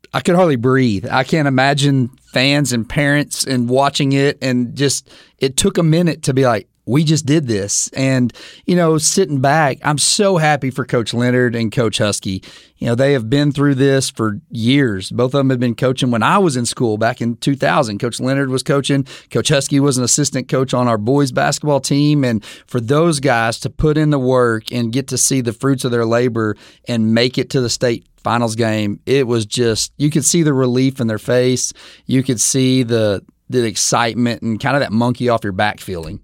I could hardly breathe. I can't imagine fans and parents and watching it, and just it took a minute to be like, we just did this. And, sitting back, I'm so happy for Coach Leonard and Coach Husky. They have been through this for years. Both of them have been coaching when I was in school back in 2000. Coach Leonard was coaching. Coach Husky was an assistant coach on our boys basketball team. And for those guys to put in the work and get to see the fruits of their labor and make it to the state finals game, it was just, you could see the relief in their face. You could see the excitement and kind of that monkey off your back feeling.